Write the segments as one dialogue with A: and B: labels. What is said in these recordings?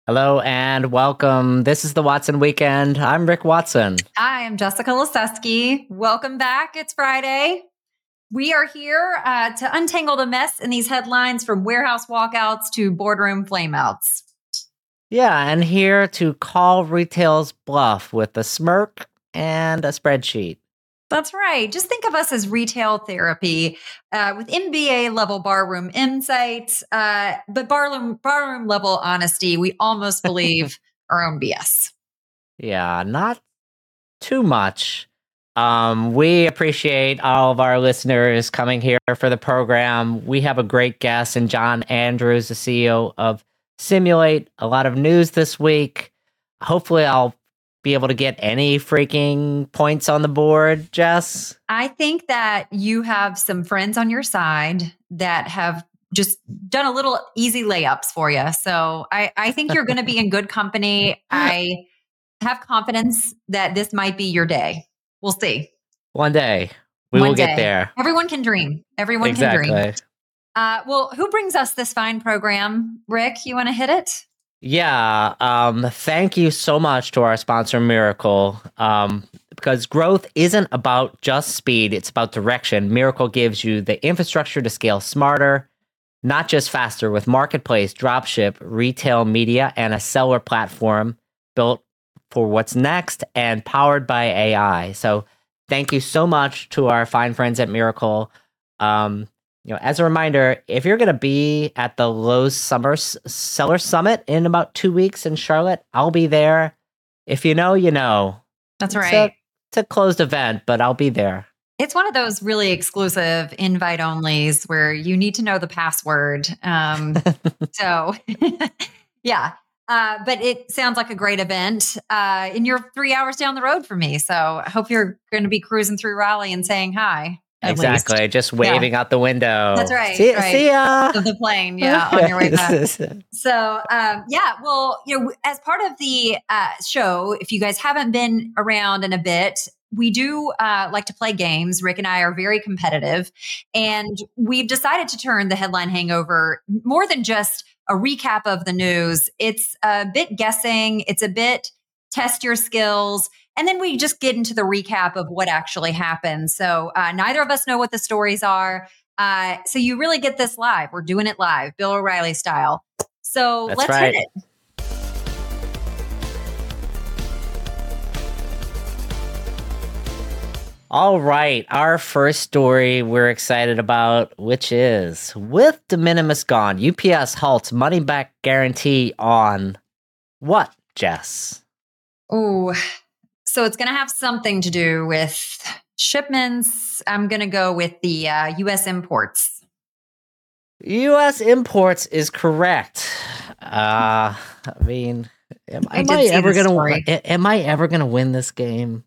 A: Hello and welcome. This is the Watson Weekend. I'm Rick Watson.
B: Hi, I'm Jessica Liseski. Welcome back. It's Friday. We are here to untangle the mess in these headlines from warehouse walkouts to boardroom flameouts.
A: Yeah, and here to call retail's bluff with a smirk and a spreadsheet.
B: That's right. Just think of us as retail therapy with MBA level barroom insights, but barroom level honesty. We almost believe our own BS.
A: Yeah, not too much. We appreciate all of our listeners coming here for the program. We have a great guest in John Andrews, the CEO of Simulate. A lot of news this week. Hopefully, I'll be able to get any freaking points on the board, Jess.
B: I think that you have some friends on your side that have just done a little easy layups for you. So I think you're going to be in good company. I have confidence that this might be your day. We'll see.
A: One day we
B: One
A: will get
B: day.
A: there.
B: Everyone can dream. Everyone can dream.
A: Exactly.
B: Well, who brings us this fine program? Rick, you want to hit it?
A: Yeah. Thank you so much to our sponsor, Miracle. Because growth isn't about just speed, it's about direction. Miracle gives you the infrastructure to scale smarter, not just faster, with marketplace, dropship, retail media, and a seller platform built for what's next and powered by AI. So thank you so much to our fine friends at Miracle. As a reminder, if you're going to be at the Lowe's Summer Seller Summit in about 2 weeks in Charlotte, I'll be there. If you know, you know.
B: That's right.
A: It's a closed event, but I'll be there.
B: It's one of those really exclusive invite onlys where you need to know the password. So, yeah. But it sounds like a great event. And you're 3 hours down the road from me. So I hope you're going to be cruising through Raleigh and saying hi.
A: Exactly. Just waving out the window.
B: That's right.
A: See ya.
B: Of the plane. Yeah. On your way back. So, well, as part of the show, if you guys haven't been around in a bit, we do like to play games. Rick and I are very competitive, and we've decided to turn the headline hangover more than just a recap of the news. It's a bit guessing. It's a bit test your skills. And then we just get into the recap of what actually happened. So neither of us know what the stories are. So you really get this live. We're doing it live, Bill O'Reilly style. So let's hit it.
A: All right, our first story we're excited about, which is with de minimis gone, UPS halts money back guarantee on what, Jess?
B: Oh, so it's going to have something to do with shipments. I'm going to go with the U.S. imports.
A: U.S. imports is correct. I mean, am I ever gonna win this game?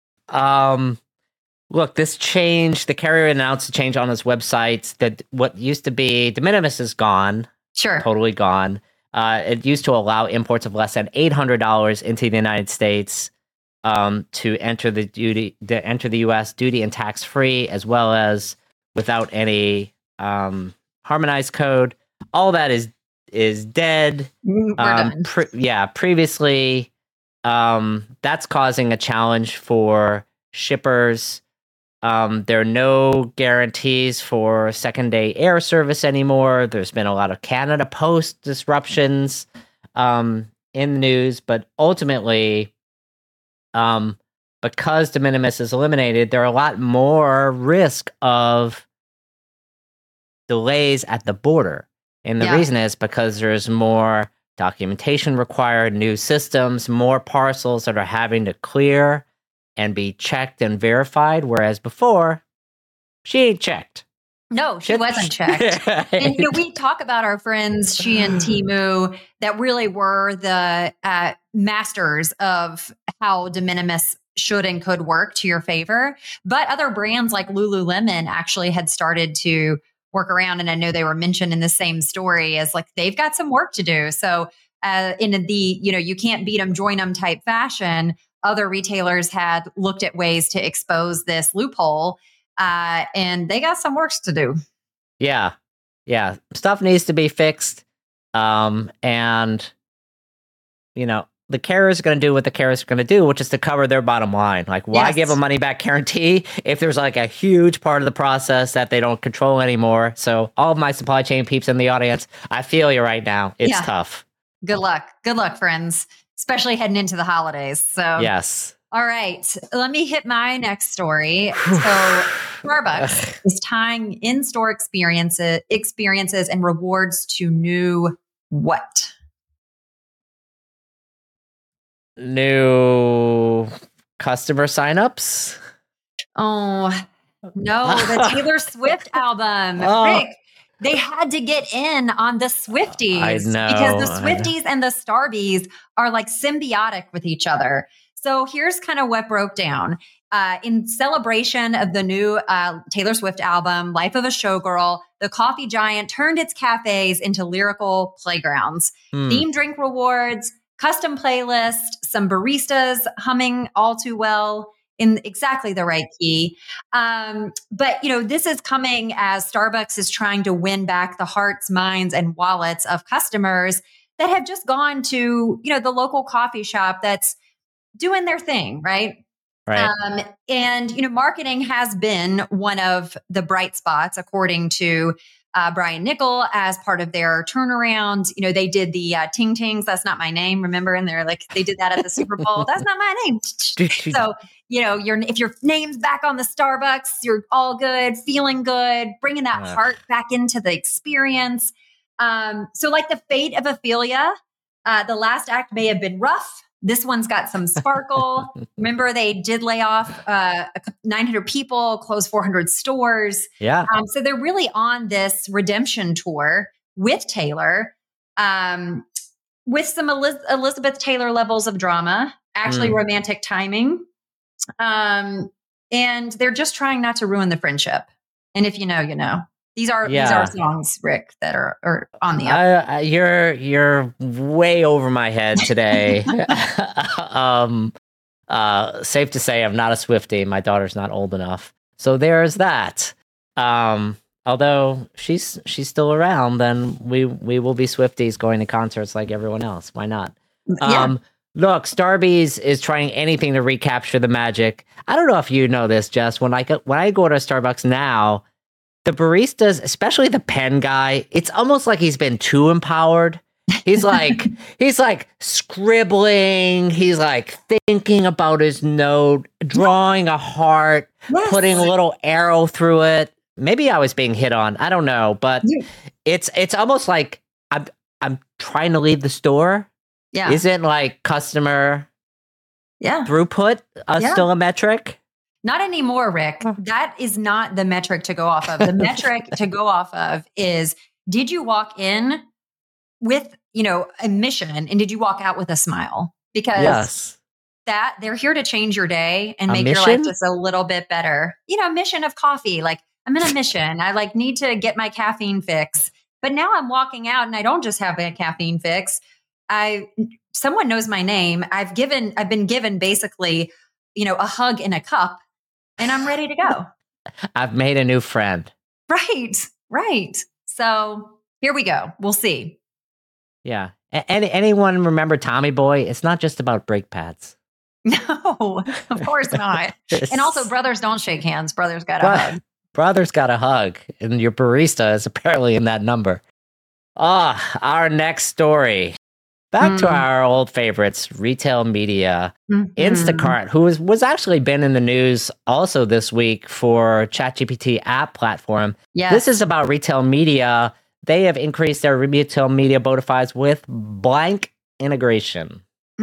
A: Look, this change, the carrier announced a change on its website that what used to be de minimis is gone.
B: Sure.
A: Totally gone. It used to allow imports of less than $800 into the United States to enter the U.S. duty and tax free, as well as without any harmonized code. All that is dead.
B: We're done.
A: Previously, that's causing a challenge for shippers. There are no guarantees for second-day air service anymore. There's been a lot of Canada Post disruptions in the news, but ultimately, because de minimis is eliminated, there are a lot more risk of delays at the border. And the reason is because there's more documentation required, new systems, more parcels that are having to clear and be checked and verified, whereas before, she ain't checked.
B: No, she wasn't checked. And we talk about our friends, She and Temu, that really were the masters of how de minimis should and could work to your favor. But other brands like Lululemon actually had started to work around. And I know they were mentioned in the same story as like they've got some work to do. So in the, you can't beat them, join them type fashion, other retailers had looked at ways to expose this loophole. And they got some work to do.
A: Yeah. Stuff needs to be fixed. And the carrier is going to do what the carrier is going to do, which is to cover their bottom line. Like, why give a money back guarantee if there's like a huge part of the process that they don't control anymore? So all of my supply chain peeps in the audience, I feel you right now. It's tough.
B: Good luck. Good luck, friends, especially heading into the holidays. So
A: yes.
B: All right. Let me hit my next story. So Starbucks is tying in-store experiences and rewards to new what?
A: New customer signups?
B: Oh, no, the Taylor Swift album. Rick, they had to get in on the Swifties.
A: I know.
B: Because the Swifties and the Starbies are like symbiotic with each other. So here's kind of what broke down. In celebration of the new Taylor Swift album, Life of a Showgirl, the coffee giant turned its cafes into lyrical playgrounds. Themed drink rewards, custom playlist, some baristas humming all too well in exactly the right key. But, this is coming as Starbucks is trying to win back the hearts, minds, and wallets of customers that have just gone to, the local coffee shop that's doing their thing, right?
A: Right.
B: And marketing has been one of the bright spots, according to Brian Nickel, as part of their turnaround. They did the ting tings. That's not my name. Remember? And they're like, they did that at the Super Bowl. That's not my name. So, if your name's back on the Starbucks, you're all good, feeling good, bringing that heart back into the experience. So like the fate of Ophelia, the last act may have been rough. This one's got some sparkle. Remember, they did lay off 900 people, close 400 stores.
A: Yeah.
B: So they're really on this redemption tour with Taylor, with some Elizabeth Taylor levels of drama, actually romantic timing. And they're just trying not to ruin the friendship. And if you know, you know. These are songs, Rick, that are on the album.
A: You're way over my head today. Safe to say, I'm not a Swiftie. My daughter's not old enough, so there's that. Although she's still around, then we will be Swifties going to concerts like everyone else. Why not?
B: Yeah.
A: Look, Starbucks is trying anything to recapture the magic. I don't know if you know this, Jess. When I go to Starbucks now, the baristas, especially the pen guy, it's almost like he's been too empowered. He's like scribbling. He's like thinking about his note, drawing a heart, putting a little arrow through it. Maybe I was being hit on. I don't know, but it's almost like I'm trying to leave the store.
B: Yeah.
A: Isn't like customer throughput still a metric?
B: Not anymore, Rick. That is not the metric to go off of. The metric to go off of is, did you walk in with, a mission, and did you walk out with a smile? Because that they're here to change your day and make your life just a little bit better. Mission of coffee. Like, I'm in a mission. I need to get my caffeine fix. But now I'm walking out and I don't just have a caffeine fix. Someone knows my name. I've been given basically, a hug in a cup. And I'm ready to go.
A: I've made a new friend.
B: Right. So here we go. We'll see.
A: Yeah. Anyone remember Tommy Boy? It's not just about brake pads.
B: No, of course not. And also, brothers don't shake hands. Brothers got a hug.
A: Brothers got a hug. And your barista is apparently in that number. Our next story. Back to our old favorites, retail media. Instacart, who was actually been in the news also this week for ChatGPT app platform.
B: Yes.
A: This is about retail media. They have increased their retail media bona fides with blank integration.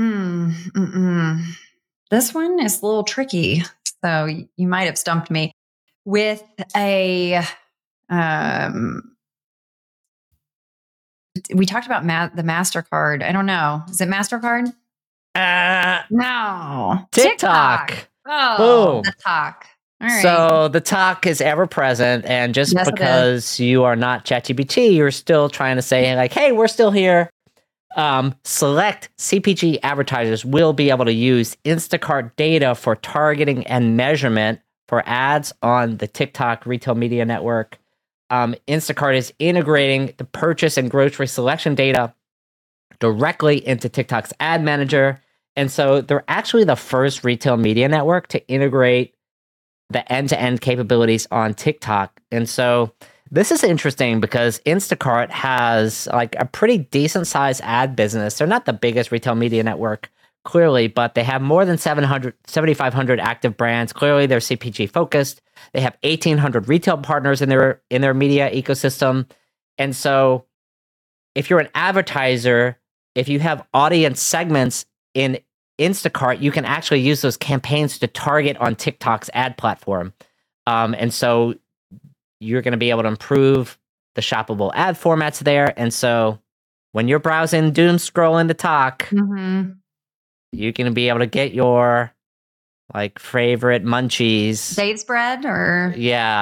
B: This one is a little tricky, so you might have stumped me. With a... we talked about the MasterCard. I don't know. Is it MasterCard? No.
A: TikTok.
B: Oh, boom. The talk. All right.
A: So the talk is ever present. And just because you are not ChatGPT, you're still trying to say like, hey, we're still here. Select CPG advertisers will be able to use Instacart data for targeting and measurement for ads on the TikTok retail media network. Instacart is integrating the purchase and grocery selection data directly into TikTok's ad manager. And so they're actually the first retail media network to integrate the end-to-end capabilities on TikTok. And so this is interesting because Instacart has like a pretty decent sized ad business. They're not the biggest retail media network, clearly, but they have more than 7,500 active brands. Clearly, they're CPG focused. They have 1,800 retail partners in their media ecosystem. And so if you're an advertiser, if you have audience segments in Instacart, you can actually use those campaigns to target on TikTok's ad platform. And so you're going to be able to improve the shoppable ad formats there. And so when you're browsing doom scrolling to talk, you're going to be able to get your like favorite munchies.
B: Date spread or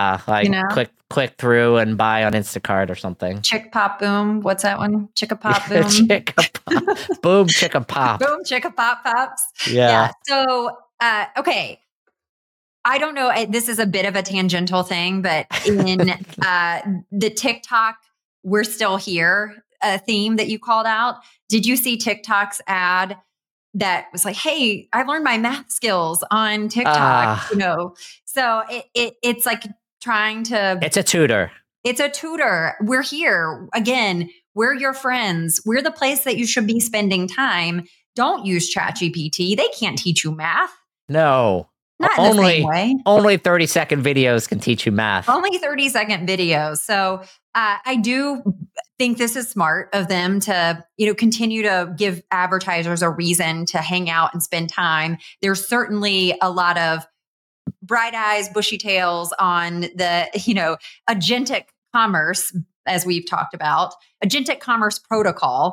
A: click through and buy on Instacart or something.
B: Chick Pop Boom. What's that one? Chicka Pop Boom.
A: Chicka Pop. Boom Chicka Pop.
B: Boom Chicka Pop Pops.
A: Yeah.
B: So okay. I don't know. This is a bit of a tangential thing, but in the TikTok, we're still here theme that you called out. Did you see TikTok's ad that was like, "Hey, I learned my math skills on TikTok." So it's like trying to.
A: It's a tutor.
B: It's a tutor. We're here again. We're your friends. We're the place that you should be spending time. Don't use ChatGPT. They can't teach you math.
A: No.
B: Not in the same way.
A: Only 30-second videos can teach you math.
B: Only 30-second videos. So I do think this is smart of them to, continue to give advertisers a reason to hang out and spend time. There's certainly a lot of bright eyes, bushy tails on the, agentic commerce, as we've talked about, agentic commerce protocol.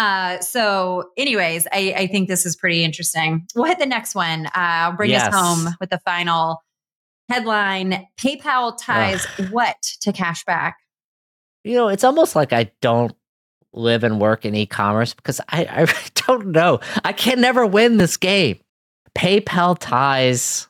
B: So anyways, I think this is pretty interesting. We'll hit the next one. I'll bring us home with the final headline. PayPal ties what to cashback?
A: It's almost like I don't live and work in e-commerce because I don't know. I can never win this game. PayPal ties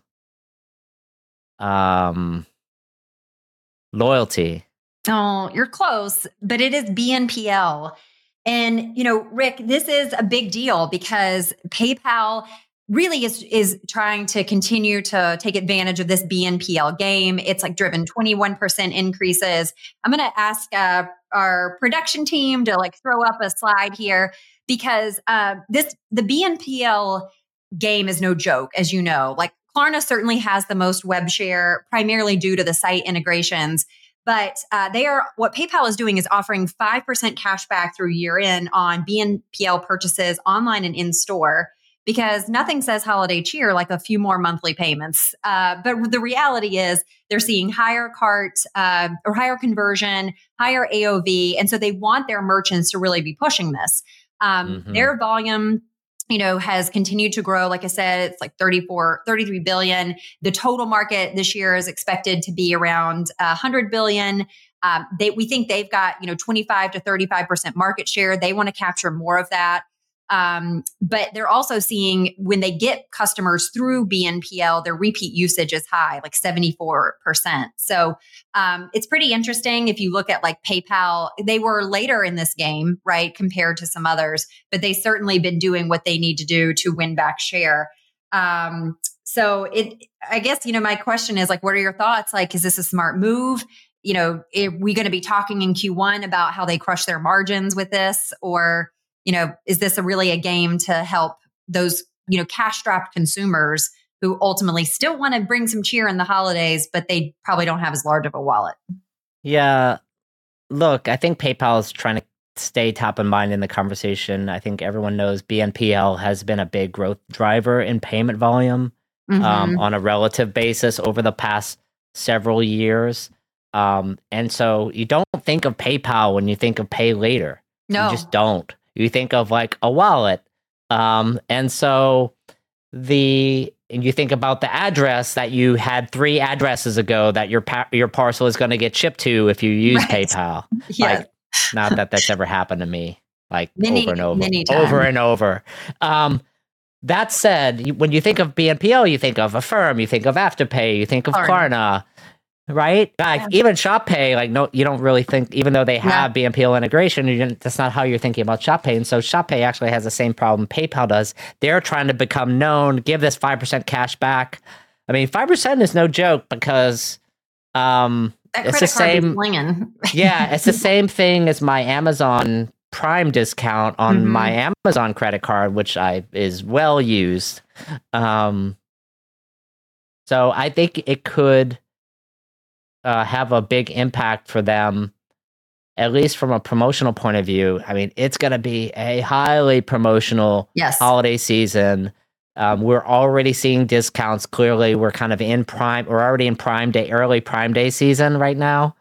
A: loyalty.
B: Oh, you're close, but it is BNPL. And, Rick, this is a big deal because PayPal really is trying to continue to take advantage of this BNPL game. It's like driven 21% increases. I'm going to ask our production team to throw up a slide here because the BNPL game is no joke, as you know. Klarna certainly has the most web share, primarily due to the site integrations. But what PayPal is doing is offering 5% cash back through year end on BNPL purchases online and in store, because nothing says holiday cheer like a few more monthly payments. But the reality is they're seeing higher cart or higher conversion, higher AOV. And so they want their merchants to really be pushing this. Their volume has continued to grow. Like I said, it's like 33 billion. The total market this year is expected to be around 100 billion. We think they've got, 25 to 35% market share. They want to capture more of that. But they're also seeing when they get customers through BNPL, their repeat usage is high, like 74%. So it's pretty interesting. If you look at PayPal, they were later in this game, right, compared to some others, but they certainly been doing what they need to do to win back share. So I guess, my question is what are your thoughts? Is this a smart move? Are we going to be talking in Q1 about how they crush their margins with this? Or is this really a game to help those, cash-strapped consumers who ultimately still want to bring some cheer in the holidays, but they probably don't have as large of a wallet?
A: Yeah. Look, I think PayPal is trying to stay top of mind in the conversation. I think everyone knows BNPL has been a big growth driver in payment volume on a relative basis over the past several years. And so you don't think of PayPal when you think of pay later.
B: No.
A: You just don't. You think of a wallet. And so you think about the address that you had 3 addresses ago that your parcel is going to get shipped to if you use PayPal.
B: Yes.
A: Not that that's ever happened to me, over and over,
B: many times.
A: over and over. That said, when you think of BNPL, you think of Affirm, you think of Afterpay, you think of Klarna. right? Like even Shop Pay, like no, you don't really think, even though they have BNPL integration, that's not how you're thinking about Shop Pay. And so Shop Pay actually has the same problem PayPal does. They're trying to become known, give this 5% cash back. I mean, 5% is no joke because it's the same. Yeah, it's the same thing as my Amazon Prime discount on my Amazon credit card, which is well used. So I think it could have a big impact for them, at least from a promotional point of view. I mean, it's going to be a highly promotional holiday season. We're already seeing discounts. Clearly, we're kind of in prime. We're already in Prime Day, early Prime Day season right now.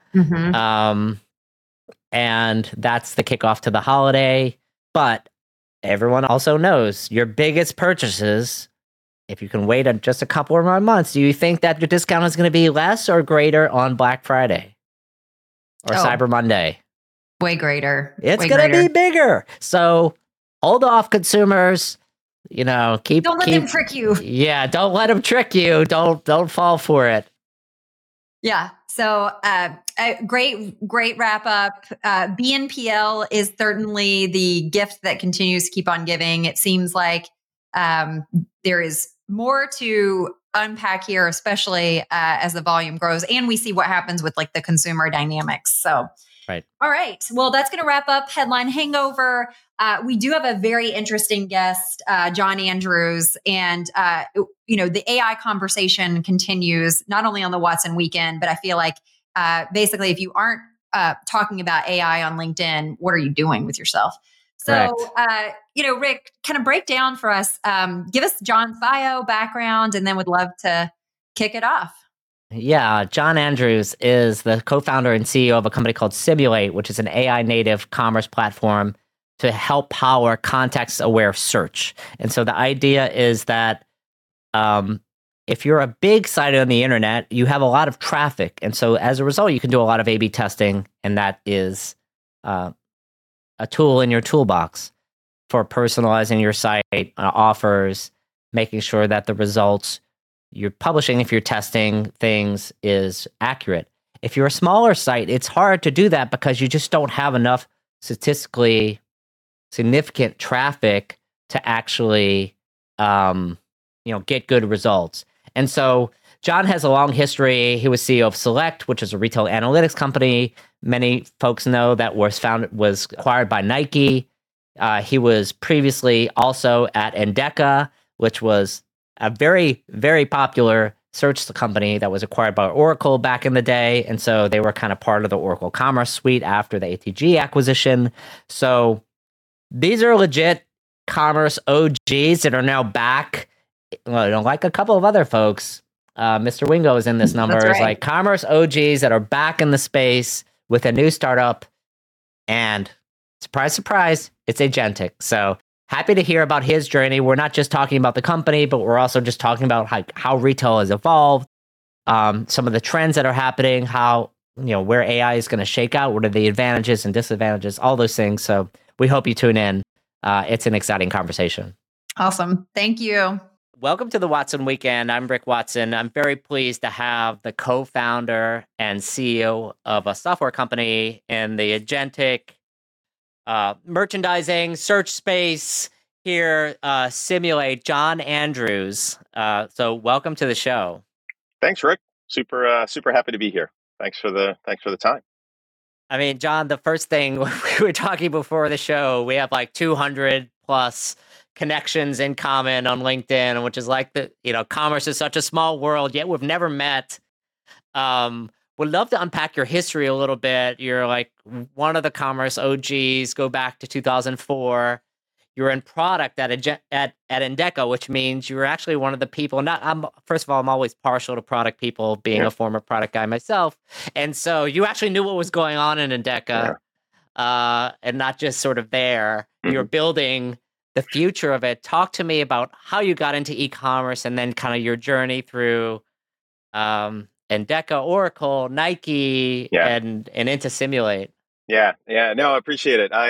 A: And that's the kickoff to the holiday. But everyone also knows your biggest purchases, if you can wait just a couple of more months, do you think that your discount is going to be less or greater on Black Friday or Cyber Monday?
B: Way greater.
A: It's going to be bigger. So hold off, consumers. You know,
B: don't let them trick you.
A: Yeah, don't let them trick you. Don't fall for it.
B: Yeah. So great wrap up. BNPL is certainly the gift that continues to keep on giving. It seems like there is more to unpack here, especially as the volume grows and we see what happens with like the consumer dynamics. So,
A: right.
B: All right. Well, that's going to wrap up Headline Hangover. We do have a very interesting guest, John Andrews, and the AI conversation continues not only on the Watson Weekend, but I feel like basically if you aren't talking about AI on LinkedIn, what are you doing with yourself? So, Rick, kind of break down for us, give us John's bio, background, and then would love to kick it off.
A: Yeah, John Andrews is the co-founder and CEO of a company called Simulate, which is an AI native commerce platform to help power context-aware search. And so the idea is that if you're a big site on the internet, you have a lot of traffic. And so as a result, you can do a lot of A/B testing, and that is a tool in your toolbox for personalizing your site, offers, making sure that the results you're publishing, if you're testing things, is accurate. If you're a smaller site, it's hard to do that because you just don't have enough statistically significant traffic to actually get good results. And so John has a long history. He was CEO of Select, which is a retail analytics company. Many folks know that was acquired by Nike. He was previously also at Endeca, which was a very, very popular search company that was acquired by Oracle back in the day. And so they were kind of part of the Oracle Commerce Suite after the ATG acquisition. So these are legit commerce OGs that are now back, like a couple of other folks. Mr. Wingo is in this number. It's like commerce OGs that are back in the space with a new startup. And surprise, surprise, it's agentic. So happy to hear about his journey. We're not just talking about the company, but we're also just talking about how retail has evolved, some of the trends that are happening, how, where AI is going to shake out, what are the advantages and disadvantages, all those things. So we hope you tune in. It's an exciting conversation.
B: Awesome. Thank you.
A: Welcome to the Watson Weekend. I'm Rick Watson. I'm very pleased to have the co-founder and CEO of a software company in the agentic merchandising search space here, Simulate, John Andrews. So welcome to the show.
C: Thanks, Rick. Super happy to be here. Thanks for the time.
A: I mean, John, the first thing we were talking before the show, we have like 200 plus connections in common on LinkedIn, which is like commerce is such a small world, yet we've never met. Would love to unpack your history a little bit. You're like one of the commerce OGs, go back to 2004. You're in product at Endeca, which means you're actually one of the people. First of all, I'm always partial to product people, being a former product guy myself. And so you actually knew what was going on in Endeca, and not just sort of there. Mm-hmm. You're building the future of it. Talk to me about how you got into e-commerce and then kind of your journey through Endeca, Oracle, Nike, and into Simulate.
C: No, I appreciate it.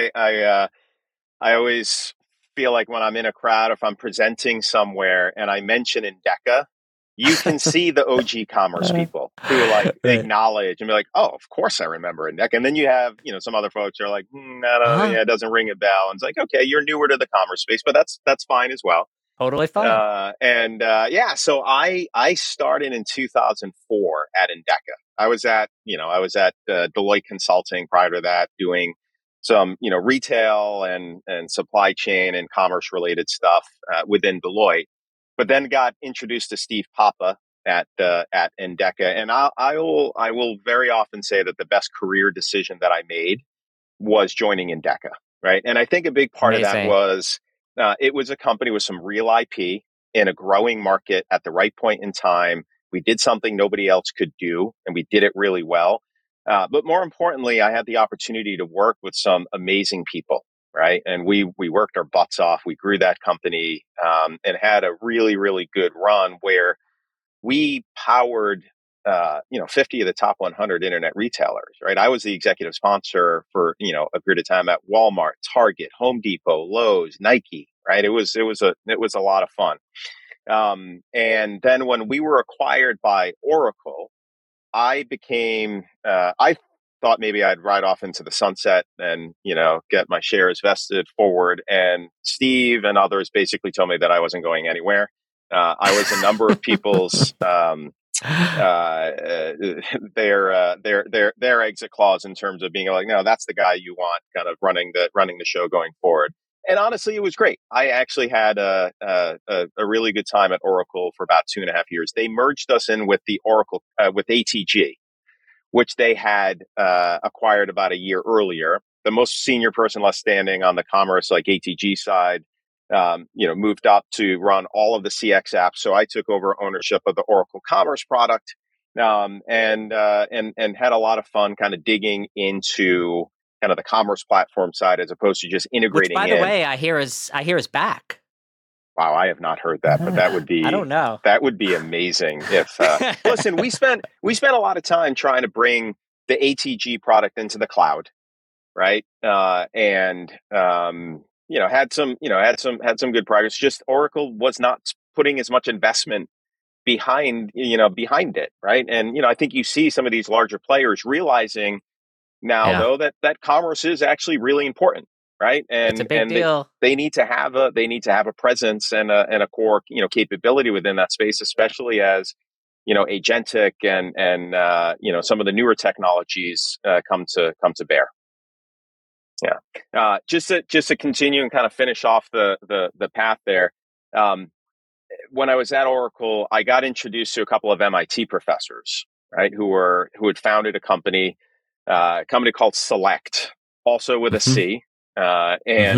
C: I always feel like when I'm in a crowd, if I'm presenting somewhere and I mention Endeca, you can see the OG commerce people who like acknowledge and be like, oh, of course I remember Endeca. And then you have, some other folks who are like, yeah, it doesn't ring a bell. And it's like, okay, you're newer to the commerce space, but that's fine as well.
A: Totally fine.
C: So I started in 2004 at Endeca. I was at Deloitte Consulting prior to that, doing some, retail and supply chain and commerce related stuff within Deloitte, but then got introduced to Steve Papa at Endeca. And I will very often say that the best career decision that I made was joining Endeca, right? And I think a big part of that was it was a company with some real IP in a growing market at the right point in time. We did something nobody else could do, and we did it really well. But more importantly, I had the opportunity to work with some amazing people, right? And we worked our butts off. We grew that company and had a really, really good run where we powered 50 of the top 100 internet retailers, right? I was the executive sponsor for, a period of time at Walmart, Target, Home Depot, Lowe's, Nike, right? It was a lot of fun. And then when we were acquired by Oracle, I thought maybe I'd ride off into the sunset and, get my shares vested forward. And Steve and others basically told me that I wasn't going anywhere. I was a number of people's their exit clause in terms of being like, no, that's the guy you want kind of running the show going forward. And honestly, it was great. I actually had a really good time at Oracle for about 2.5 years. They merged us in with the Oracle with ATG, which they had acquired about a year earlier. The most senior person left standing on the commerce like ATG side, moved up to run all of the CX apps. So I took over ownership of the Oracle Commerce product, and had a lot of fun kind of digging into kind of the commerce platform side as opposed to just integrating.
A: Which, by the way, I hear is back.
C: Wow, I have not heard that, but that would be,
A: I don't know.
C: That would be amazing if, listen, we spent a lot of time trying to bring the ATG product into the cloud, right? Had some good progress. Just Oracle was not putting as much investment behind it, right? And, I think you see some of these larger players realizing now, though, that commerce is actually really important, right? And
A: it's a big deal.
C: They need to have a presence and a core capability within that space, especially as agentic and some of the newer technologies come to bear. Yeah. Just to continue and kind of finish off the path there. When I was at Oracle, I got introduced to a couple of MIT professors, right, who had founded a company called Select, also with a C. I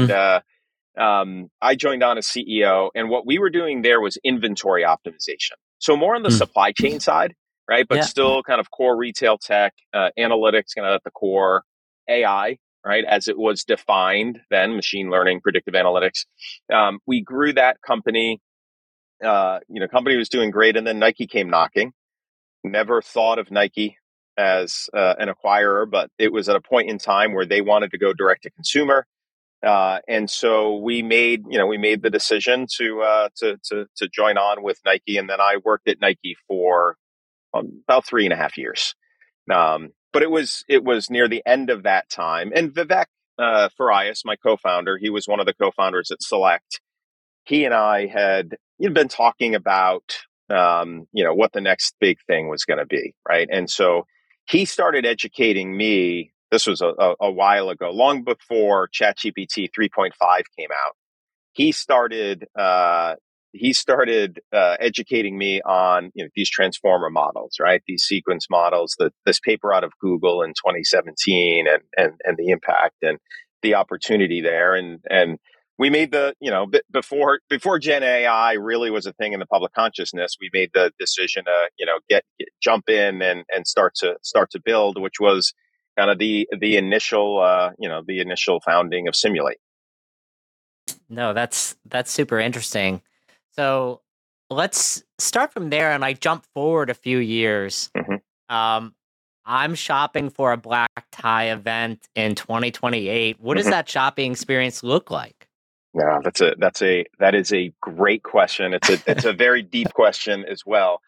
C: joined on as CEO, and what we were doing there was inventory optimization. So more on the supply chain side, right? But still kind of core retail tech, analytics kind of at the core, AI, right? As it was defined then, machine learning, predictive analytics. We grew that company. Company was doing great, and then Nike came knocking. Never thought of Nike as an acquirer, but it was at a point in time where they wanted to go direct to consumer, and so we made the decision to join on with Nike, and then I worked at Nike for about 3.5 years. But it was near the end of that time, and Vivek Farias, my co-founder, he was one of the co-founders at Select. He and I had been talking about what the next big thing was going to be, right? And so he started educating me. This was a while ago, long before ChatGPT 3.5 came out. He started educating me on these transformer models, right? These sequence models. This paper out of Google in 2017, and the impact and the opportunity there, and we made before Gen AI really was a thing in the public consciousness. We made the decision to jump in and start to build, which was kind of the initial founding of Simulate.
A: No, that's super interesting. So let's start from there, and I jump forward a few years.
C: Mm-hmm.
A: I'm shopping for a black tie event in 2028. What does that shopping experience look like?
C: Yeah, that is a great question. It's a very deep question as well.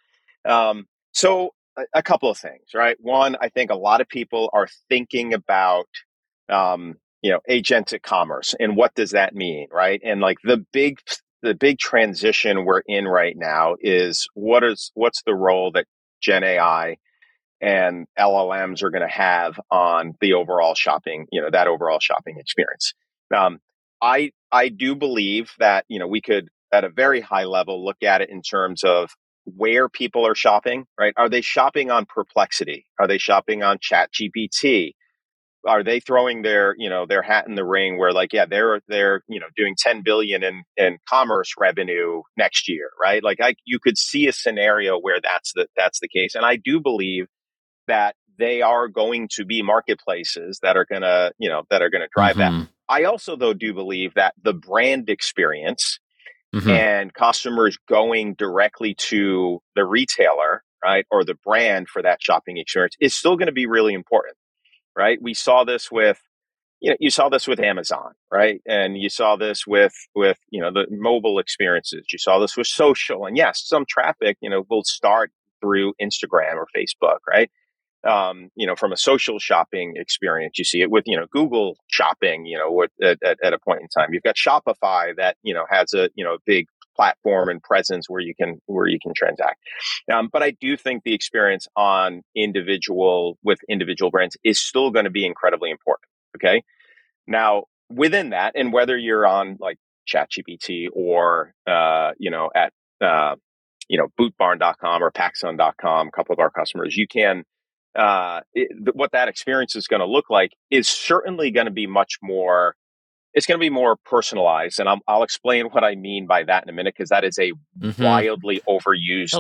C: So a couple of things, right? One, I think a lot of people are thinking about, agentic commerce and what does that mean, right? And like the big transition we're in right now is what's the role that Gen AI and LLMs are going to have on the overall shopping, that overall shopping experience. Um, I do believe that, we could at a very high level look at it in terms of where people are shopping, right? Are they shopping on Perplexity? Are they shopping on ChatGPT? Are they throwing their hat in the ring where like, yeah, they're doing 10 billion in commerce revenue next year, right? Like you could see a scenario where that's the case. And I do believe that they are going to be marketplaces that are gonna drive that. I also though do believe that the brand experience and customers going directly to the retailer, right, or the brand for that shopping experience is still going to be really important, right? We saw this with you saw this with Amazon, right? And you saw this with the mobile experiences. You saw this with social. And yes, some traffic, will start through Instagram or Facebook, right? From a social shopping experience, you see it with, Google shopping, at a point in time. You've got Shopify that, has a big platform and presence where you can transact. But I do think the experience with individual brands is still going to be incredibly important. Okay. Now, within that, and whether you're on like ChatGPT or, at, bootbarn.com or paxson.com, a couple of our customers, you can, what that experience is going to look like is certainly going to be it's going to be more personalized. And I'll explain what I mean by that in a minute, because that is a wildly overused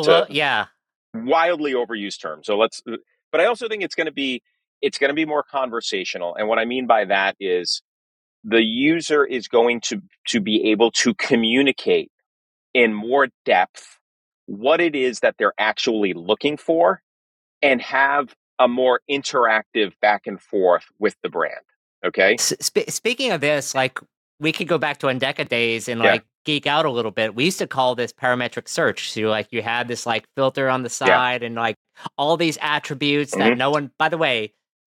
C: term. So but I also think it's going to be more conversational. And what I mean by that is the user is going to be able to communicate in more depth what it is that they're actually looking for and have a more interactive back and forth with the brand. Okay.
A: Speaking of this, like we could go back to Endeca days and like geek out a little bit. We used to call this parametric search. So like you had this like filter on the side and like all these attributes that no one, by the way,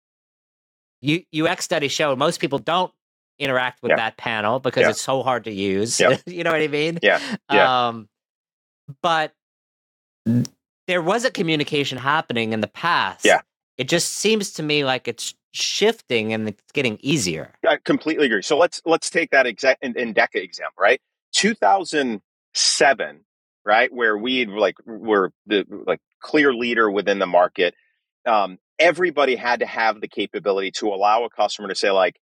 A: UX studies show most people don't interact with that panel because it's so hard to use. You know what I mean? But there was a communication happening in the past. It just seems to me like it's shifting and it's getting easier.
C: I completely agree. So let's take that exact Endeca example, right? 2007, right, where were the clear leader within the market. Everybody had to have the capability to allow a customer to say like,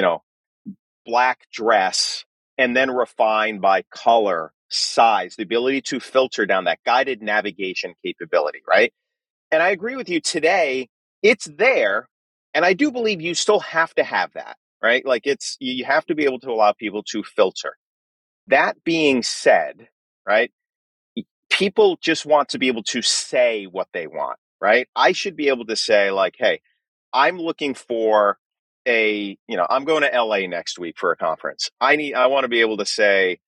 C: black dress, and then refine by color, size, the ability to filter down, that guided navigation capability, right? And I agree with you today, it's there. And I do believe you still have to have that, right? Like you have to be able to allow people to filter. That being said, right, people just want to be able to say what they want, right? I should be able to say like, hey, I'm looking for I'm going to LA next week for a conference. I want to be able to say,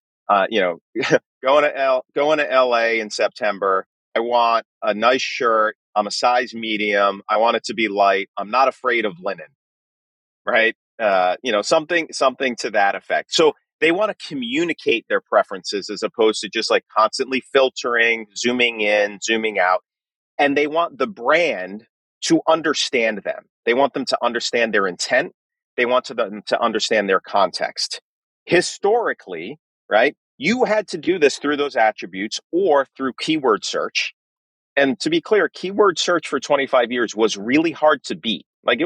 C: going to LA in September. I want a nice shirt. I'm a size medium. I want it to be light. I'm not afraid of linen, right? Something to that effect. So they want to communicate their preferences as opposed to just like constantly filtering, zooming in, zooming out. And they want the brand to understand them. They want them to understand their intent. They want them to understand their context. Historically, right, you had to do this through those attributes or through keyword search. And to be clear, keyword search for 25 years was really hard to beat. Like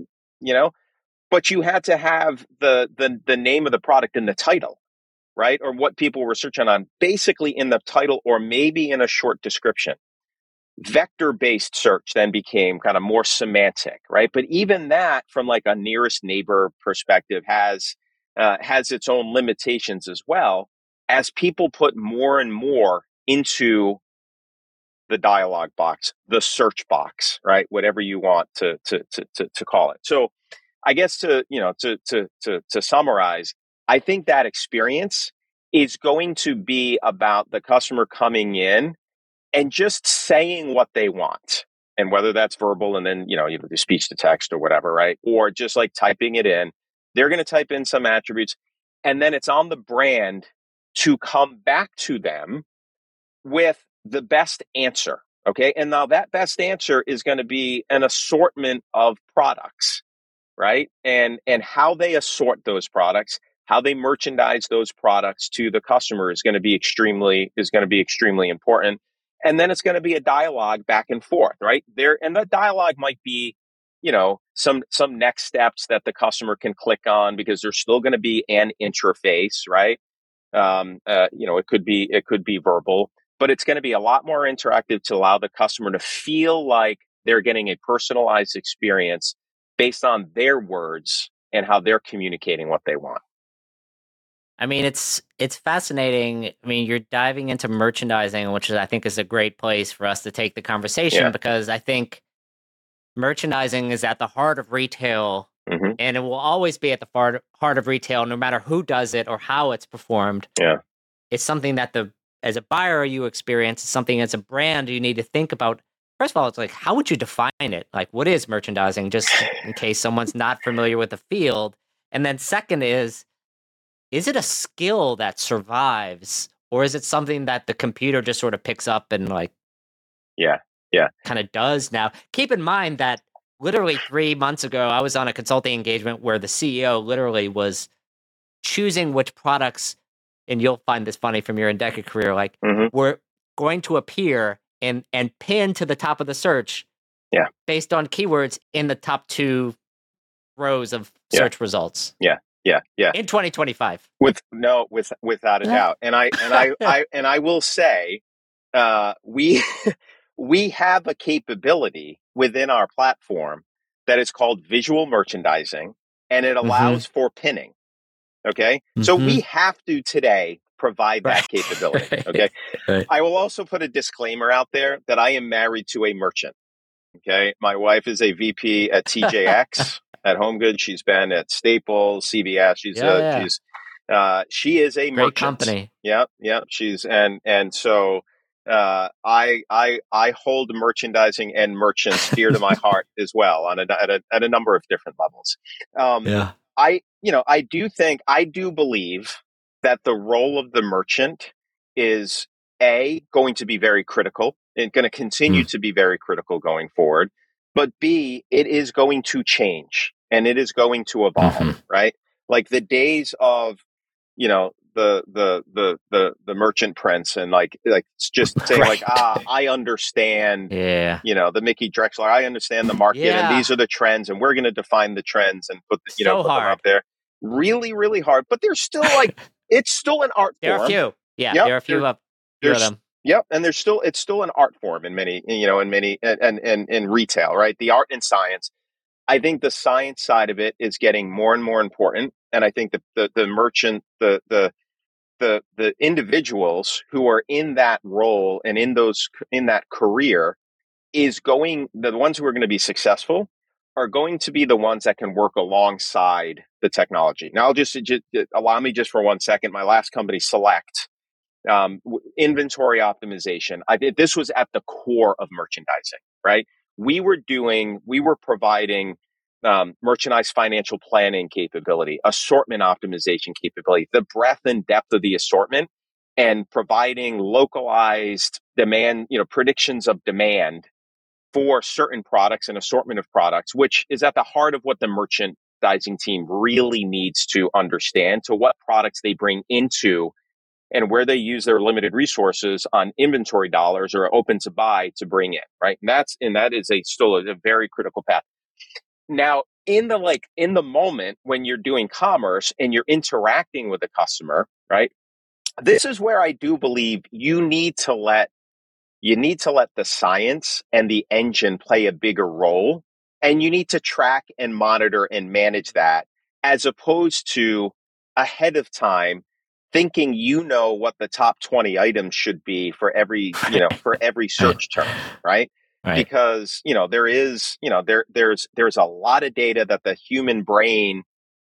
C: but you had to have the name of the product in the title, right? Or what people were searching on basically in the title or maybe in a short description. Vector-based search then became kind of more semantic, right? But even that, from like a nearest neighbor perspective, has its own limitations as well, as people put more and more into the dialog box, the search box, right? Whatever you want to call it. So, I guess to summarize, I think that experience is going to be about the customer coming in and just saying what they want. And whether that's verbal and then, either do speech to text or whatever, right? Or just like typing it in, they're going to type in some attributes, and then it's on the brand to come back to them with the best answer. Okay. And now that best answer is going to be an assortment of products, right? And how they assort those products, how they merchandise those products to the customer is going to be extremely important. And then it's going to be a dialogue back and forth, right? And that dialogue might be, some next steps that the customer can click on, because there's still going to be an interface, right? It could be verbal, but it's going to be a lot more interactive to allow the customer to feel like they're getting a personalized experience based on their words and how they're communicating what they want.
A: I mean, it's fascinating. I mean, you're diving into merchandising, which I think is a great place for us to take the conversation, because I think merchandising is at the heart of retail, and it will always be at the heart of retail, no matter who does it or how it's performed.
C: Yeah,
A: it's something that as a buyer you experience. It's something as a brand you need to think about. First of all, it's like, how would you define it? Like, what is merchandising, just in case someone's not familiar with the field? And then second is it a skill that survives, or is it something that the computer just sort of picks up and kind of does now? Keep in mind that literally 3 months ago, I was on a consulting engagement where the CEO literally was choosing which products, and you'll find this funny from your Endeca career, like were going to appear and pin to the top of the search based on keywords in the top 2 rows of search results.
C: Yeah.
A: In 2025.
C: Without a doubt. And I will say, we have a capability within our platform that is called visual merchandising, and it allows for pinning. Okay. So we have to today provide that capability. Okay.
A: Right.
C: I will also put a disclaimer out there that I am married to a merchant. Okay. My wife is a VP at TJX. At HomeGoods, she's been at Staples, CVS. She is a
A: great
C: merchant
A: company.
C: Yeah. She's so I hold merchandising and merchants dear to my heart as well at a number of different levels. I do believe that the role of the merchant is going to be very critical and going to continue to be very critical going forward. But B, it is going to change and it is going to evolve, right? Like the days of, the merchant prince and like just saying I understand, the Mickey Drexler, I understand the market and these are the trends and we're going to define the trends and put them up there. Really, really hard, but there's still it's still an art form.
A: There are a few. There are a few of them.
C: Yep, and it's still an art form in many, in retail, right? The art and science. I think the science side of it is getting more and more important, and I think the merchant, the individuals who are in that role and in that career the ones who are going to be successful are going to be the ones that can work alongside the technology. Now, I'll just allow me just for 1 second. My last company, Select. Inventory optimization. This was at the core of merchandising, right? We were providing merchandise financial planning capability, assortment optimization capability, the breadth and depth of the assortment, and providing localized demand, predictions of demand for certain products and assortment of products, which is at the heart of what the merchandising team really needs to understand, to what products they bring into and where they use their limited resources on inventory dollars or open to buy to bring in, right? And that is still a very critical path. Now, in the moment when you're doing commerce and you're interacting with a customer, right? This is where I do believe you need to let the science and the engine play a bigger role, and you need to track and monitor and manage that, as opposed to ahead of time thinking what the top 20 items should be for every search term, right? Because there's a lot of data that the human brain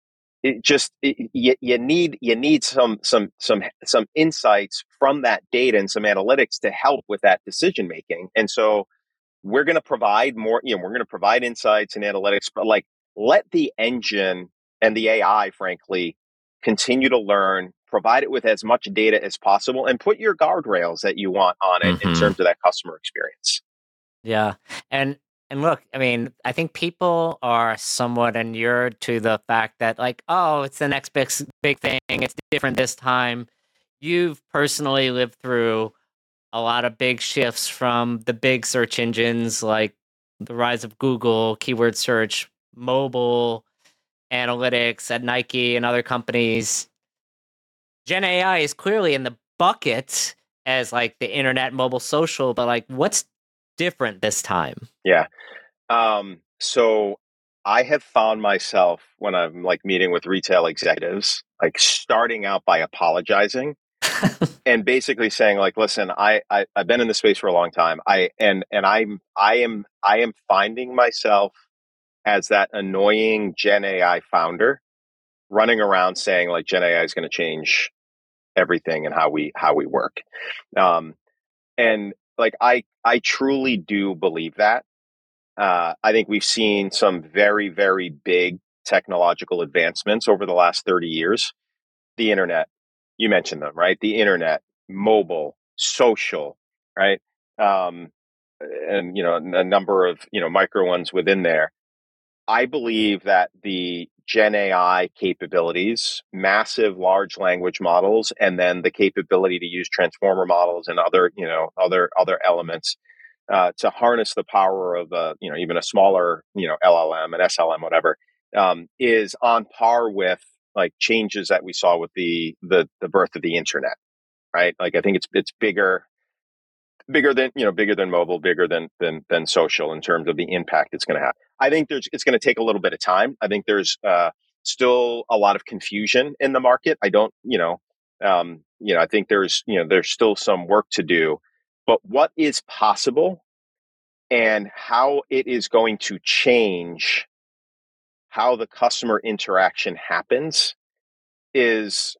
C: you need some insights from that data and some analytics to help with that decision making. And so we're going to provide more, we're going to provide insights and analytics, but like let the engine and the AI, frankly, continue to learn, provide it with as much data as possible, and put your guardrails that you want on it in terms of that customer experience.
A: Yeah. And look, I mean, I think people are somewhat inured to the fact that, like, oh, it's the next big thing. It's different this time. You've personally lived through a lot of big shifts from the big search engines, like the rise of Google, keyword search, mobile analytics at Nike and other companies. Gen AI is clearly in the bucket as like the internet, mobile, social, but like, what's different this time?
C: Yeah. So I have found myself when I'm like meeting with retail executives, like starting out by apologizing and basically saying like, listen, I've been in this space for a long time. I am finding myself as that annoying Gen AI founder running around saying like Gen AI is going to change everything and how we work. And like, I truly do believe that. I think we've seen some very, very big technological advancements over the last 30 years. The internet, you mentioned them, right? The internet, mobile, social, right? And, a number of, micro ones within there. I believe that the Gen AI capabilities, massive large language models, and then the capability to use transformer models and other elements to harness the power of even a smaller LLM and SLM, whatever, is on par with like changes that we saw with the birth of the internet, right? Like I think it's bigger than mobile, bigger than social in terms of the impact it's going to have. I think it's going to take a little bit of time. I think there's still a lot of confusion in the market. I don't, I think there's still some work to do, but what is possible and how it is going to change how the customer interaction happens is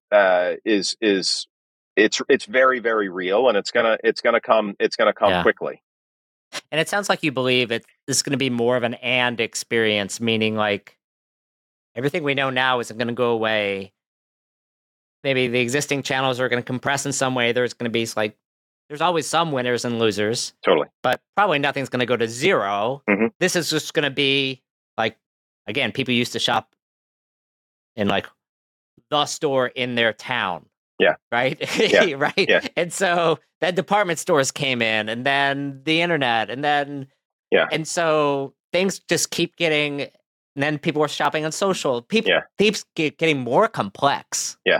C: it's very, very real, and it's gonna come quickly.
A: And it sounds like you believe this is going to be more of an and experience, meaning like everything we know now isn't going to go away. Maybe the existing channels are going to compress in some way. There's going to be like, there's always some winners and losers.
C: Totally.
A: But probably nothing's going to go to zero.
C: Mm-hmm.
A: This is just going to be like, again, people used to shop in like the store in their town.
C: Yeah.
A: Right.
C: Yeah.
A: Right.
C: Yeah.
A: And so then department stores came in, and then the internet, and then and so things just keep getting. And then people were shopping on social. People keeps getting more complex.
C: Yeah.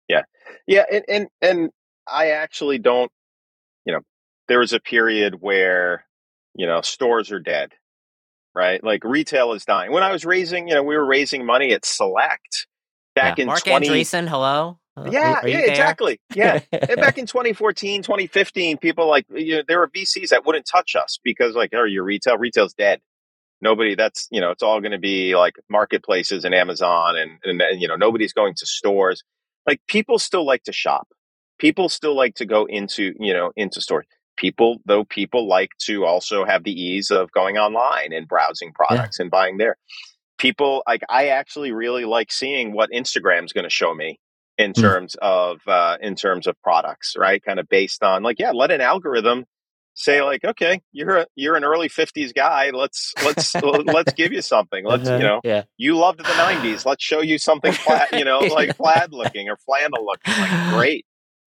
C: And I actually don't. There was a period where stores are dead, right? Like retail is dying. When I was we were raising money at Select back in
A: Mark Andreessen, hello.
C: Yeah, exactly. Yeah. And back in 2014, 2015, people like, there were VCs that wouldn't touch us because like, oh, your retail's dead. Nobody it's all going to be like marketplaces and Amazon and nobody's going to stores. Like people still like to shop. People still like to go into stores. People like to also have the ease of going online and browsing products and buying there. People like, I actually really like seeing what Instagram's going to show me in terms of products, right? Kind of based on like, let an algorithm say like, okay, you're an early 50s guy. Let's give you something. You loved the 90s. Let's show you something plaid, like plaid looking or flannel looking. Like great.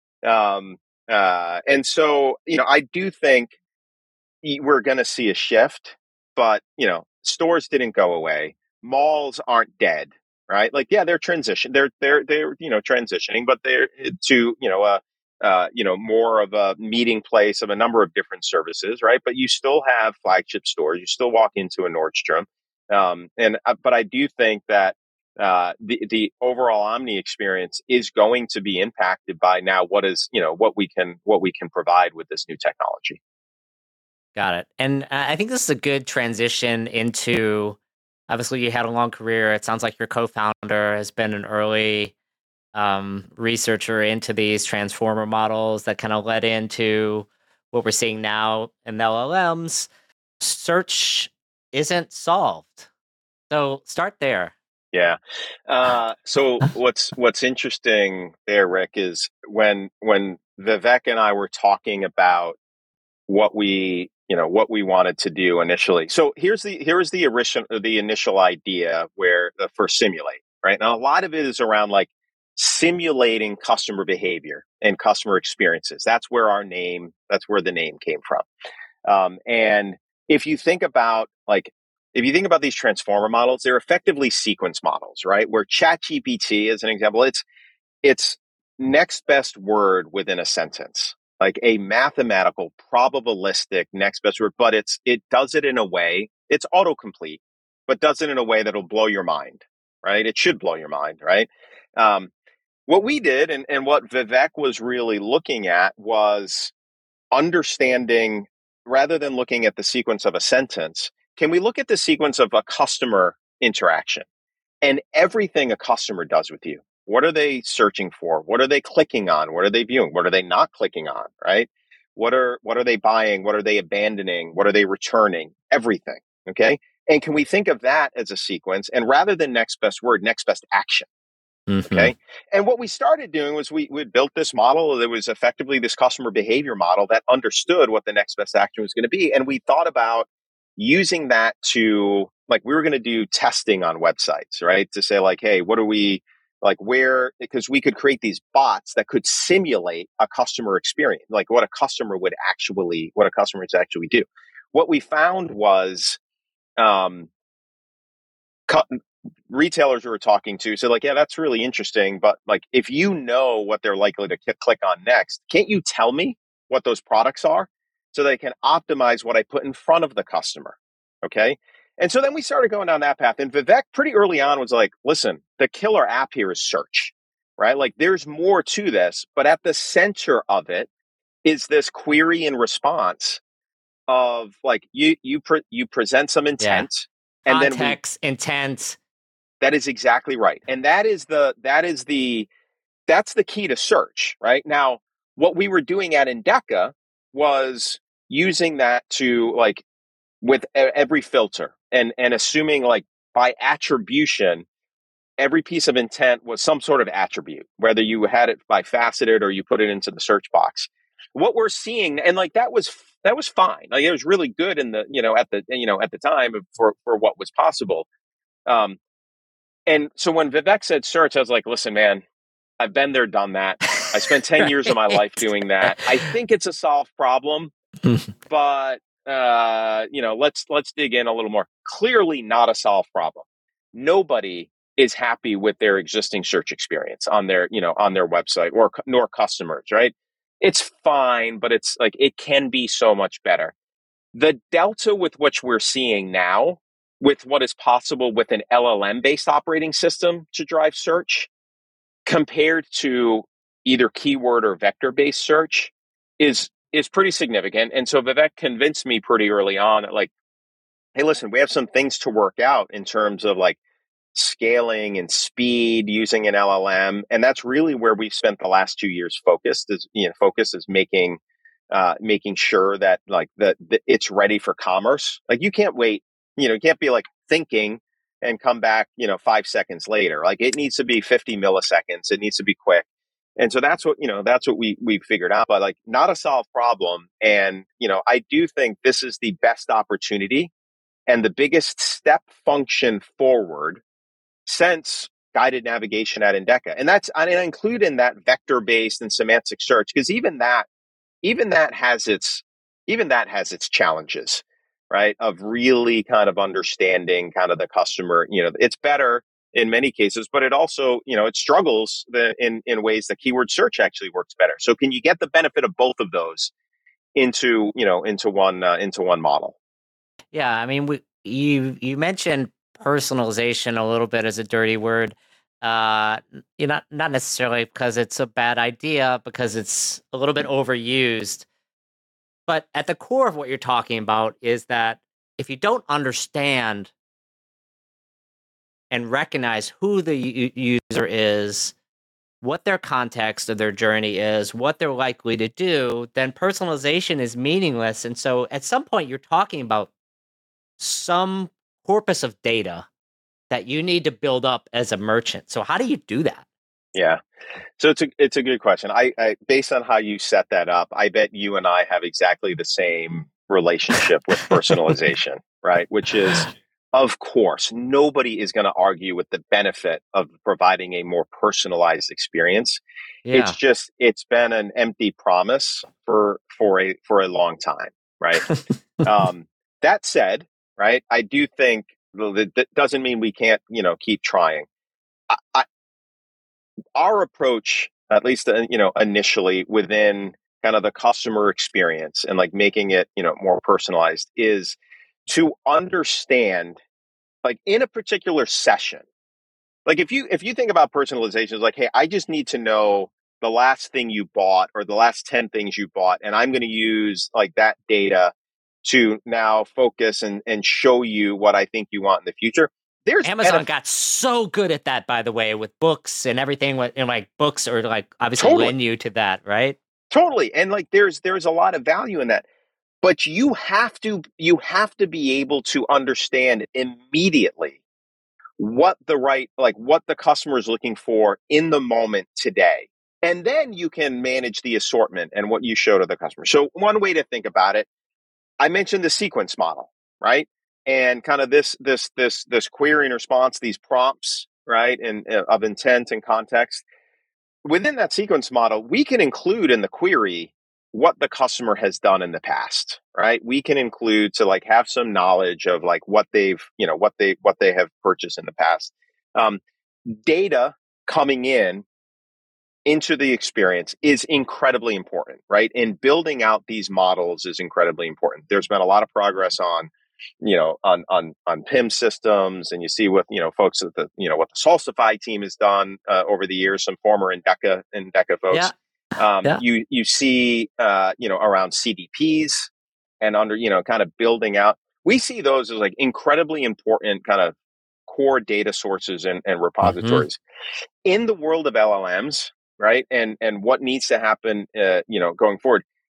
C: And so, I do think we're going to see a shift, but stores didn't go away. Malls aren't dead, right? Like, they're transitioning. They're transitioning, but they're to more of a meeting place of a number of different services, right? But you still have flagship stores. You still walk into a Nordstrom, but I do think that the overall omni experience is going to be impacted by now what we can provide with this new technology.
A: Got it. And I think this is a good transition into Obviously, you had a long career. It sounds like your co-founder has been an early researcher into these transformer models that kind of led into what we're seeing now in LLMs. Search isn't solved. So start there.
C: Yeah. So what's interesting there, Rick, is when Vivek and I were talking about what we wanted to do initially. So here's the initial idea where for Simulate, right? Now a lot of it is around like simulating customer behavior and customer experiences. That's where the name came from. And if you think about these transformer models, they're effectively sequence models, right? Where ChatGPT, as an example, it's next best word within a sentence, like a mathematical, probabilistic next best word, but it does it in a way, it's autocomplete, but does it in a way that'll blow your mind, right? It should blow your mind, right? What we did and what Vivek was really looking at was understanding, rather than looking at the sequence of a sentence, can we look at the sequence of a customer interaction and everything a customer does with you? What are they searching for? What are they clicking on? What are they viewing? What are they not clicking on? Right? What are they buying? What are they abandoning? What are they returning? Everything. Okay. And can we think of that as a sequence? And rather than next best word, next best action. Okay. And what we started doing was we built this model that was effectively this customer behavior model that understood what the next best action was going to be. And we thought about using that to, like, we were going to do testing on websites, right? To say like, hey, what are we like because we could create these bots that could simulate a customer experience, like what a customer would actually do. What we found was, retailers we were talking to said like, yeah, that's really interesting, but like if you know what they're likely to click on next, can't you tell me what those products are so they can optimize what I put in front of the customer? Okay. And so then we started going down that path, and Vivek pretty early on was like, listen, the killer app here is search, right? Like there's more to this, but at the center of it is this query and response of like you present some intent, and then
A: context, intent.
C: That is exactly right. And that's the key to search, right? Now, what we were doing at Endeca was using that to like with every filter and assuming like by attribution, every piece of intent was some sort of attribute, whether you had it by faceted or you put it into the search box. What we're seeing, and like that was fine. Like it was really good in the, at the time for what was possible. And so when Vivek said search, I was like, listen, man, I've been there, done that. I spent 10 years of my life doing that. I think it's a solved problem, but let's dig in a little more. Clearly not a solved problem. Nobody is happy with their existing search experience on their website nor customers, right? It's fine, but it's like it can be so much better. The delta with which we're seeing now with what is possible with an LLM-based operating system to drive search compared to either keyword or vector-based search is pretty significant. And so Vivek convinced me pretty early on that like, hey, listen, we have some things to work out in terms of like scaling and speed using an LLM. And that's really where we've spent the last 2 years focused is making sure that like that it's ready for commerce. Like you can't wait, you can't be like thinking and come back, 5 seconds later. Like it needs to be 50 milliseconds. It needs to be quick. And so that's what we figured out, but like not a solved problem. And, I do think this is the best opportunity and the biggest step function forward since guided navigation at Endeca. And I include in that vector-based and semantic search, because even that has its challenges, right? Of really kind of understanding kind of the customer, it's better in many cases, but it also, it struggles in ways that keyword search actually works better. So can you get the benefit of both of those into one model?
A: Yeah, I mean, you mentioned personalization a little bit as a dirty word. Not necessarily because it's a bad idea, because it's a little bit overused. But at the core of what you're talking about is that if you don't understand and recognize who the user is, what their context of their journey is, what they're likely to do, then personalization is meaningless. And so at some point, you're talking about some corpus of data that you need to build up as a merchant. So how do you do that?
C: Yeah. So it's a good question. I based on how you set that up, I bet you and I have exactly the same relationship with personalization, right? Which is, of course, nobody is going to argue with the benefit of providing a more personalized experience.
A: Yeah.
C: It's been an empty promise for a long time, right? That said, right, I do think that doesn't mean we can't, keep trying. Our approach, at least, initially within kind of the customer experience and like making it, more personalized, is to understand, like, in a particular session, like if you think about personalization, it's like, hey, I just need to know the last thing you bought or the last 10 things you bought, and I'm going to use like that data to now focus and show you what I think you want in the future. There's
A: Amazon got so good at that, by the way, with books and everything. And like books are like obviously lend you to that, right?
C: Totally. And like there's a lot of value in that. But you have to be able to understand immediately what the customer is looking for in the moment today. And then you can manage the assortment and what you show to the customer. So one way to think about it, I mentioned the sequence model, right? And kind of this query and response, these prompts, right? And of intent and context. Within that sequence model, we can include in the query what the customer has done in the past, right? We can include to like have some knowledge of like what they've, what they have purchased in the past. Data coming into the experience is incredibly important, right? And building out these models is incredibly important. There's been a lot of progress on PIM systems, and you see what folks at the what the Solsify team has done over the years. Some former Endeca folks.
A: Yeah.
C: You see around CDPs and under kind of building out. We see those as like incredibly important kind of core data sources and repositories in the world of LLMs, right? And what needs to happen, going forward.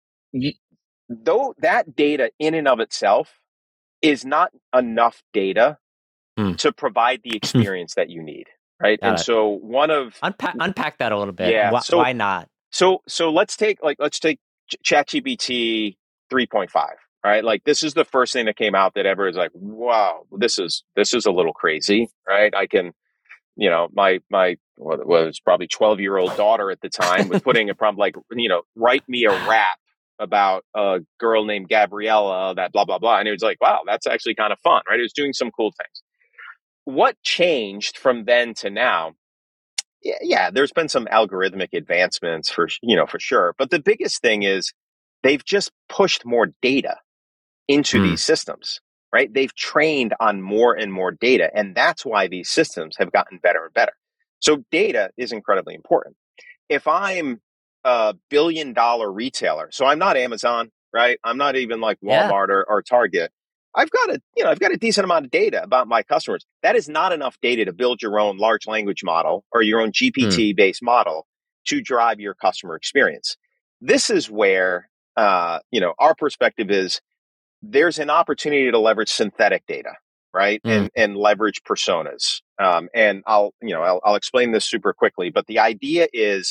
C: Though that data in and of itself is not enough data to provide the experience that you need, right?
A: Got
C: and
A: it.
C: So one of
A: unpack that a little bit.
C: Yeah.
A: Why not?
C: So let's take ChatGPT 3.5. Right, like this is the first thing that came out that ever is like, wow, this is a little crazy, right? I can, my what was probably 12-year-old daughter at the time was putting a prompt like, write me a rap about a girl named Gabriella that blah, blah, blah. And it was like, wow, that's actually kind of fun, right? It was doing some cool things. What changed from then to now? Yeah, there's been some algorithmic advancements for sure. But the biggest thing is they've just pushed more data into these systems, right? They've trained on more and more data. And that's why these systems have gotten better and better. So data is incredibly important. If I'm a $1 billion retailer, so I'm not Amazon, right? I'm not even like Walmart or Target. I've got a decent amount of data about my customers. That is not enough data to build your own large language model or your own GPT based model to drive your customer experience. This is where, our perspective is there's an opportunity to leverage synthetic data, right? And leverage personas. And I'll explain this super quickly, but the idea is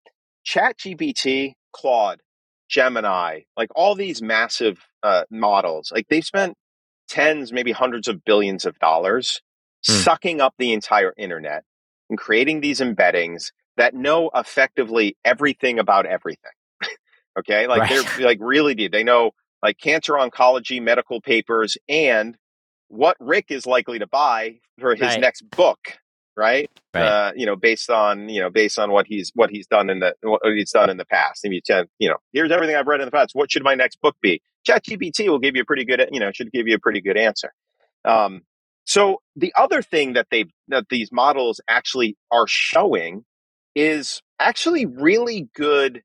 C: ChatGPT, Claude, Gemini, like all these massive models, like they've spent tens, maybe hundreds of billions of dollars sucking up the entire internet and creating these embeddings that know effectively everything about everything. Okay. Like they're like really deep. They know like cancer oncology, medical papers, and what Rick is likely to buy for his next book. Right. Based on what he's done in the past. And here's everything I've read in the past. What should my next book be? ChatGPT will give you a pretty good, should give you a pretty good answer. So the other thing that these models actually are showing is actually really good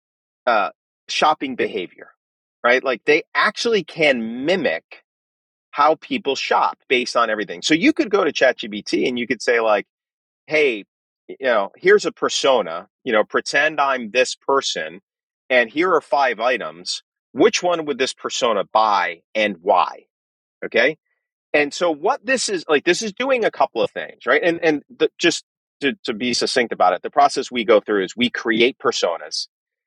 C: shopping behavior, right? Like they actually can mimic how people shop based on everything. So you could go to ChatGPT and you could say like, hey, here's a persona, pretend I'm this person and here are 5 items. Which one would this persona buy and why? Okay. And so what this is like, this is doing a couple of things, right? Just to be succinct about it, the process we go through is we create personas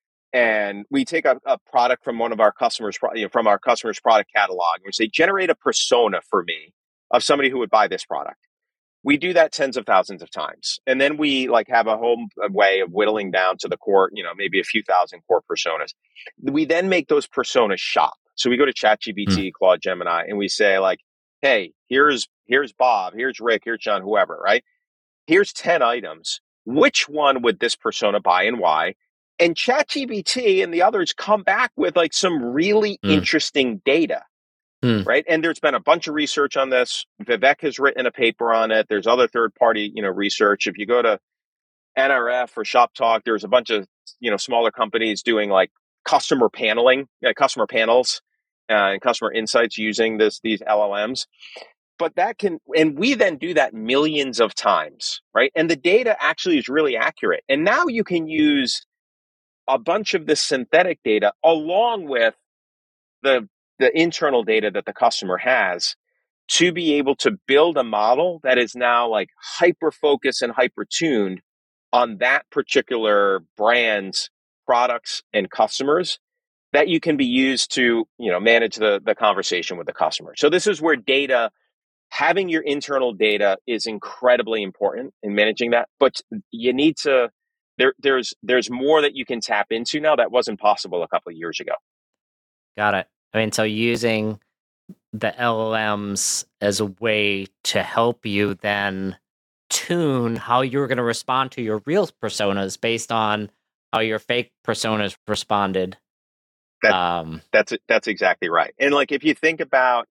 C: and we take a product from one of our customers, from our customer's product catalog, and we say, generate a persona for me of somebody who would buy this product. We do that tens of thousands of times. And then we like have a whole way of whittling down to the core, maybe a few thousand core personas. We then make those personas shop. So we go to ChatGPT, Claude, Gemini, and we say like, hey, here's Bob, here's Rick, here's John, whoever, right? Here's 10 items. Which one would this persona buy and why? And ChatGPT and the others come back with like some really interesting data. Right. And there's been a bunch of research on this. Vivek has written a paper on it. There's other third party, research. If you go to NRF or Shop Talk, there's a bunch of, smaller companies doing like customer paneling, customer panels and customer insights using these LLMs. But and we then do that millions of times. Right. And the data actually is really accurate. And now you can use a bunch of this synthetic data along with the internal data that the customer has to be able to build a model that is now like hyper focused and hyper tuned on that particular brand's products and customers that you can be used to, manage the conversation with the customer. So this is where having your internal data is incredibly important in managing that, but you need to, there's more that you can tap into now that wasn't possible a couple of years ago.
A: Got it. I mean, so using the LLMs as a way to help you then tune how you're going to respond to your real personas based on how your fake personas responded.
C: That's exactly right. And like, if you think about,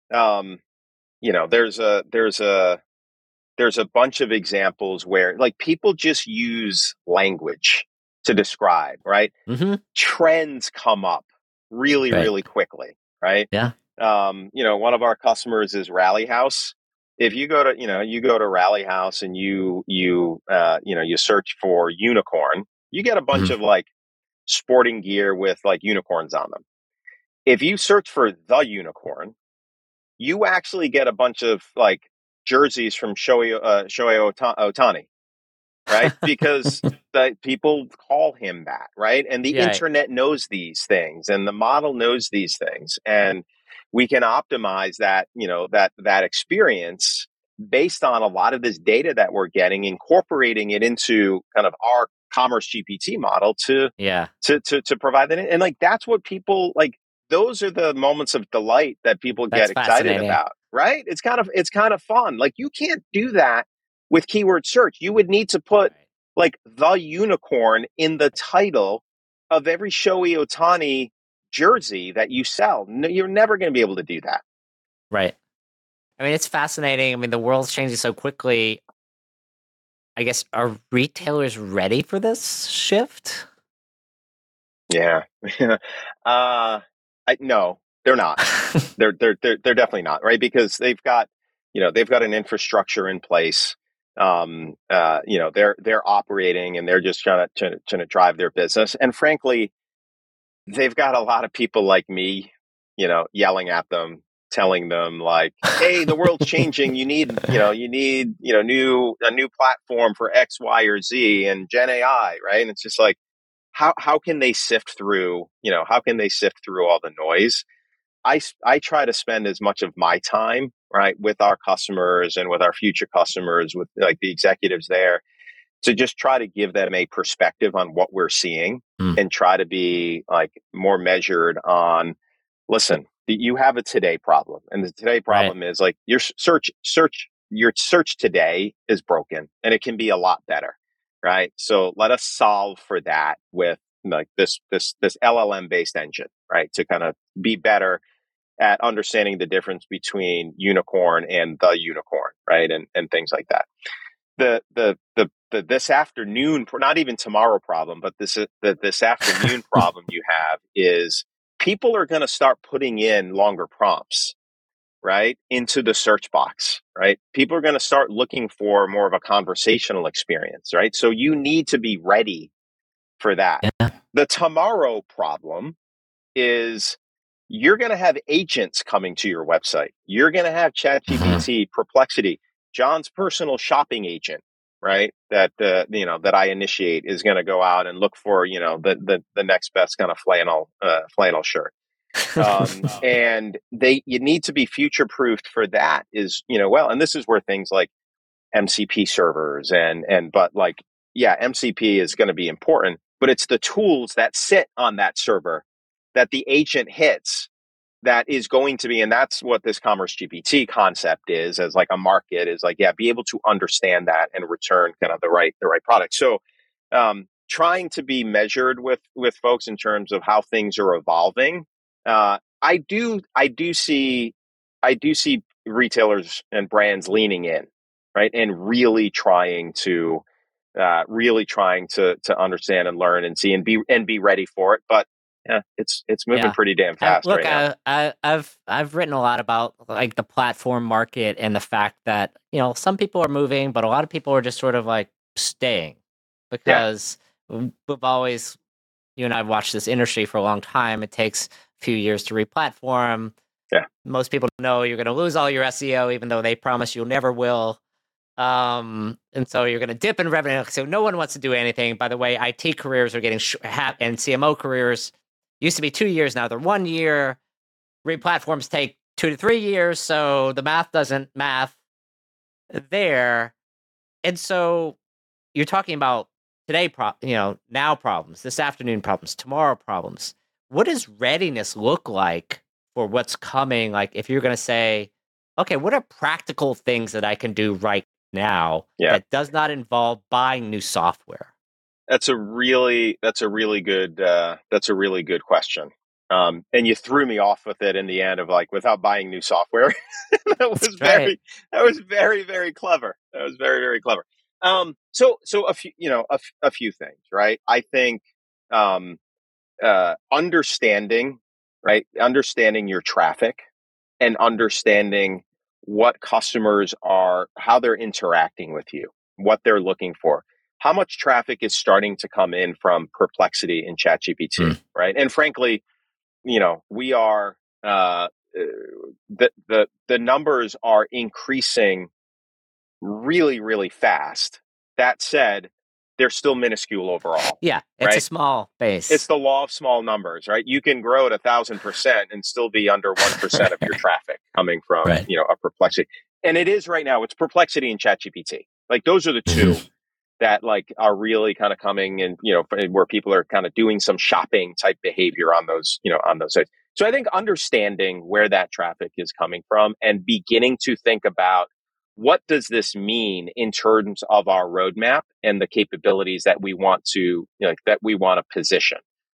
C: there's a bunch of examples where like people just use language to describe, right? Trends come up really, really quickly, right?
A: Yeah.
C: One of our customers is Rally House. If you go to Rally House and you search for unicorn, you get a bunch of like sporting gear with like unicorns on them. If you search for the unicorn, you actually get a bunch of like jerseys from Shohei Ohtani, right? Because people call him that, right? And the internet knows these things and the model knows these things. And we can optimize that, that experience based on a lot of this data that we're getting, incorporating it into kind of our Commerce GPT model to provide that. And like, that's what people like, those are the moments of delight that people get excited about, right? It's kind of fun. Like, you can't do that with keyword search. You would need to put like the unicorn in the title of every Shohei Ohtani jersey that you sell. No, you're never going to be able to do that.
A: Right. I mean, it's fascinating. I mean, the world's changing so quickly. I guess, are retailers ready for this shift?
C: Yeah. No, they're not. they're definitely not, right? Because they've got an infrastructure in place. They're operating and they're just trying to drive their business. And frankly, they've got a lot of people like me, yelling at them, telling them like, hey, the world's changing. You need a new platform for X, Y, or Z and Gen AI, right? And it's just like, how can they sift through, all the noise? I try to spend as much of my time, right, with our customers and with our future customers, with like the executives there, to just try to give them a perspective on what we're seeing and try to be like more measured on, listen, you have a today problem. And the today problem is like your search today is broken and it can be a lot better. Right. So let us solve for that with like this LLM based engine, right? To kind of be better at understanding the difference between unicorn and the unicorn, right? And things like that. The this afternoon, not even tomorrow problem, but this afternoon problem you have is people are going to start putting in longer prompts. right, into the search box, right? People are going to start looking for more of a conversational experience, right? So you need to be ready for that.
A: Yeah.
C: The tomorrow problem is you're going to have agents coming to your website. You're going to have ChatGPT, Perplexity, John's personal shopping agent, right? That that I initiate is going to go out and look for the next best kind of flannel shirt. And you need to be future proofed for that. And this is where things like MCP servers but like, yeah, MCP is going to be important, but it's the tools that sit on that server that the agent hits that is going to be, and that's what this Commerce GPT concept is as like a market, is like, yeah, be able to understand that and return kind of the right product. So trying to be measured with folks in terms of how things are evolving. I do see retailers and brands leaning in, right, and really trying to understand and learn and see and be ready for it. But yeah, it's moving pretty damn fast right now.
A: I've written a lot about like the platform market and the fact that some people are moving, but a lot of people are just sort of like staying because we've always, you and I've watched this industry for a long time. It takes a few years to replatform.
C: Yeah,
A: most people know you're going to lose all your SEO, even though they promise you never will. And so you're going to dip in revenue. So no one wants to do anything. By the way, IT careers are getting and CMO careers used to be 2 years. Now they're 1 year. Replatforms take 2 to 3 years. So the math doesn't math there. And so you're talking about today, now problems, this afternoon problems, tomorrow problems. What does readiness look like for what's coming? Like if you're going to say, okay, what are practical things that I can do right now that does not involve buying new software?
C: That's a really good question. And you threw me off with it in the end of like, without buying new software. That was very, very clever. That was very, very clever. So a few things, right? I think understanding your traffic and understanding what customers are, how they're interacting with you, what they're looking for, how much traffic is starting to come in from Perplexity and ChatGPT, right? And frankly, we are the numbers are increasing really, really fast. That said, they're still minuscule overall.
A: Yeah, it's a small base.
C: It's the law of small numbers, right? You can grow at 1,000% and still be under 1% of your traffic coming from a Perplexity. And it is right now. It's Perplexity and ChatGPT. Like those are the two that like are really kind of coming and where people are kind of doing some shopping type behavior on those sites. So I think understanding where that traffic is coming from and beginning to think about what does this mean in terms of our roadmap and the capabilities that we want to position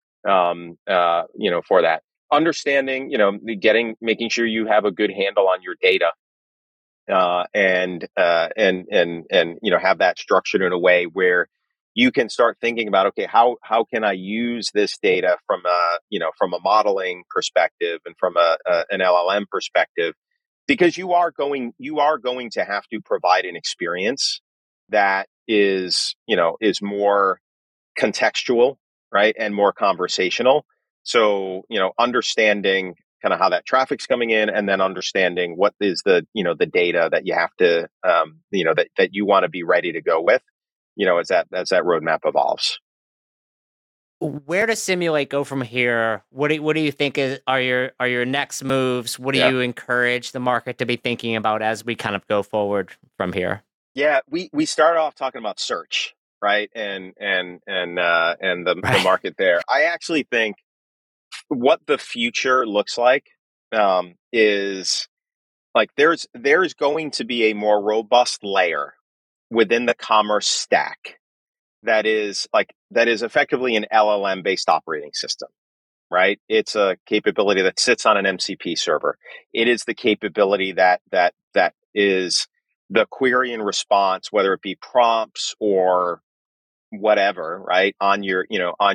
C: for that. Understanding, making sure you have a good handle on your data and have that structured in a way where you can start thinking about, okay, how can I use this data from a modeling perspective and from an LLM perspective, because you are going to have to provide an experience that is more contextual, right, and more conversational. So understanding kind of how that traffic's coming in, and then understanding what is the data that you have to that you want to be ready to go with, as that roadmap evolves.
A: Where does Simulate go from here? What do you think are your next moves? What do you encourage the market to be thinking about as we kind of go forward from here?
C: Yeah, we start off talking about search, right, and the market there. I actually think what the future looks like is like there's going to be a more robust layer within the commerce stack that is effectively an LLM based operating system, right? It's a capability that sits on an MCP server. It is the capability that is the query and response, whether it be prompts or whatever, right, on your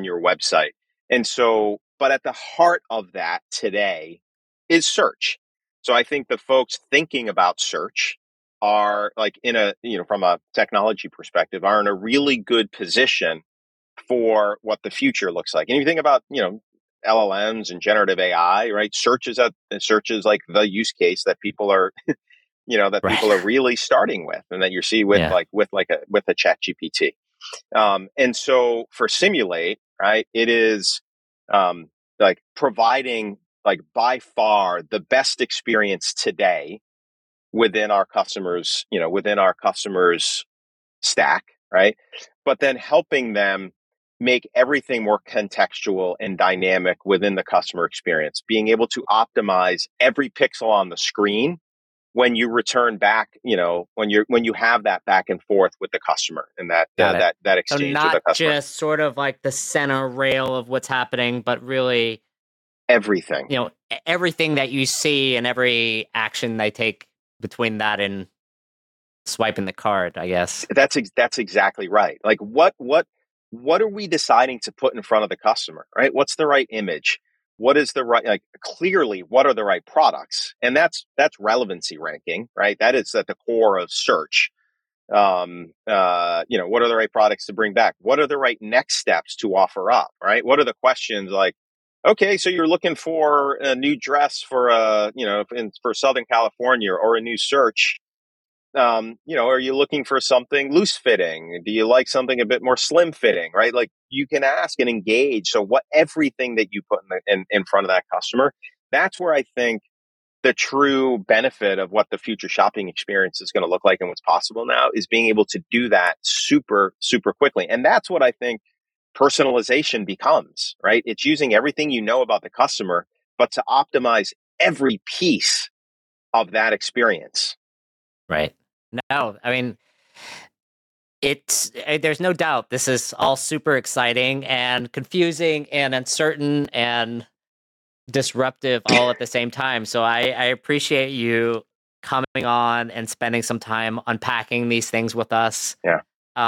C: website. And so, but at the heart of that today is search. So I think the folks thinking about search are like from a technology perspective, are in a really good position for what the future looks like. And if you think about, LLMs and generative AI, right? Search is like the use case that people are, that
A: Right.
C: people are really starting with, and that you see with a chat GPT. And so for Simulate, right, it is like providing like by far the best experience today within our customers, stack, right? But then helping them make everything more contextual and dynamic within the customer experience, being able to optimize every pixel on the screen when you return back, when you have that back and forth with the customer, and that exchange
A: so
C: with the
A: not
C: customer.
A: just sort of like the center rail of what's happening, but really
C: everything.
A: Everything that you see and every action they take between that and swiping the card, I guess.
C: That's exactly right. Like what are we deciding to put in front of the customer, right? What's the right image? What is the right, like clearly what are the right products? And that's relevancy ranking, right? That is at the core of search. What are the right products to bring back? What are the right next steps to offer up, right? What are the questions like, okay, so you're looking for a new dress for for Southern California, or a new search. Are you looking for something loose fitting? Do you like something a bit more slim fitting, right? Like you can ask and engage. So everything that you put in front of that customer, that's where I think the true benefit of what the future shopping experience is going to look like and what's possible now is being able to do that super, super quickly. And that's what I think personalization becomes, right? It's using everything you know about the customer, but to optimize every piece of that experience.
A: Right. No, I mean, there's no doubt this is all super exciting and confusing and uncertain and disruptive all at the same time. So I appreciate you coming on and spending some time unpacking these things with us.
C: Yeah.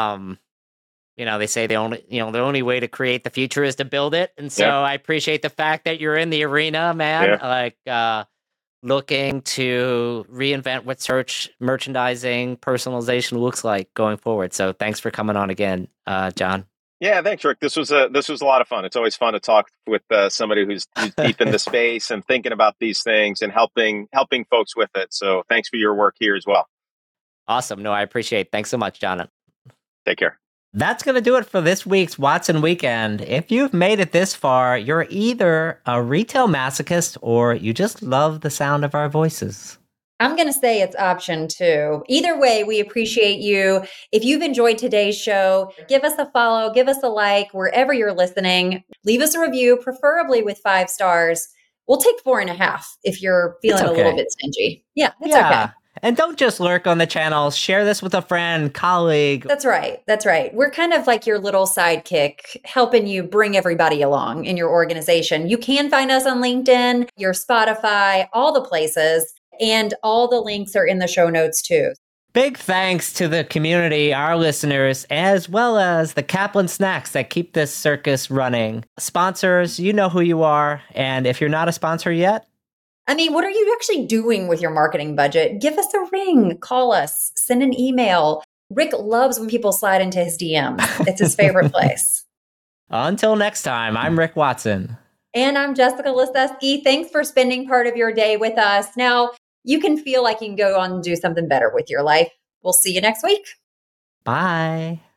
A: They say the only way to create the future is to build it. And so I appreciate the fact that you're in the arena, man.
C: Yeah.
A: Looking to reinvent what search, merchandising, personalization looks like going forward. So thanks for coming on again, John.
C: Yeah, thanks, Rick. This was a lot of fun. It's always fun to talk with somebody who's deep in the space and thinking about these things and helping folks with it. So thanks for your work here as well.
A: Awesome. No, I appreciate it. Thanks so much, John.
C: Take care.
A: That's going to do it for this week's Watson Weekend. If you've made it this far, you're either a retail masochist or you just love the sound of our voices.
B: I'm going to say it's option 2. Either way, we appreciate you. If you've enjoyed today's show, give us a follow, give us a like wherever you're listening. Leave us a review, preferably with 5 stars. We'll take 4.5 if you're feeling a little bit stingy. Yeah, it's okay.
A: And don't just lurk on the channel. Share this with a friend, colleague.
B: That's right. We're kind of like your little sidekick, helping you bring everybody along in your organization. You can find us on LinkedIn, your Spotify, all the places, and all the links are in the show notes too.
A: Big thanks to the community, our listeners, as well as the Kaplan Snacks that keep this circus running. Sponsors, you know who you are. And if you're not a sponsor yet,
B: I mean, what are you actually doing with your marketing budget? Give us a ring, call us, send an email. Rick loves when people slide into his DMs. It's his favorite place.
A: Until next time, I'm Rick Watson.
B: And I'm Jessica Lisewski. Thanks for spending part of your day with us. Now, you can feel like you can go on and do something better with your life. We'll see you next week.
A: Bye.